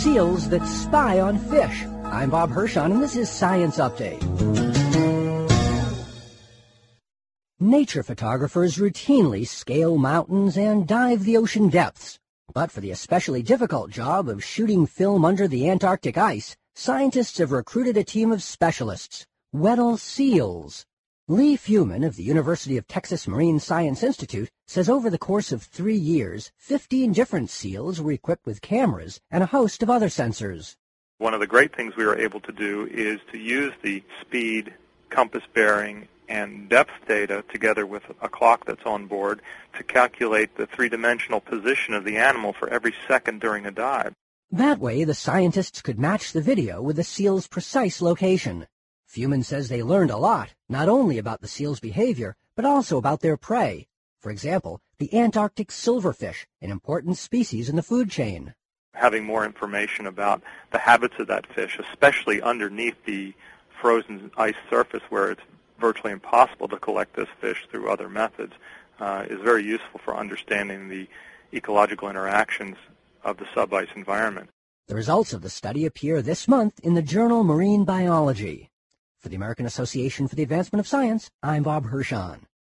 seals that spy on fish. I'm Bob Hirschon, and this is Science Update. Nature photographers routinely scale mountains and dive the ocean depths. But for the especially difficult job of shooting film under the Antarctic ice, scientists have recruited a team of specialists, Weddell seals. Lee Fuman of the University of Texas Marine Science Institute says over the course of 3 years, 15 different seals were equipped with cameras and a host of other sensors. One of the great things we were able to do is to use the speed, compass bearing, and depth data together with a clock that's on board to calculate the three-dimensional position of the animal for every second during a dive. That way, the scientists could match the video with the seal's precise location. Fuman says they learned a lot, not only about the seal's behavior, but also about their prey. For example, the Antarctic silverfish, an important species in the food chain. Having more information about the habits of that fish, especially underneath the frozen ice surface where it's virtually impossible to collect this fish through other methods, is very useful for understanding the ecological interactions of the subice environment. The results of the study appear this month in the journal Marine Biology. For the American Association for the Advancement of Science, I'm Bob Hirschon.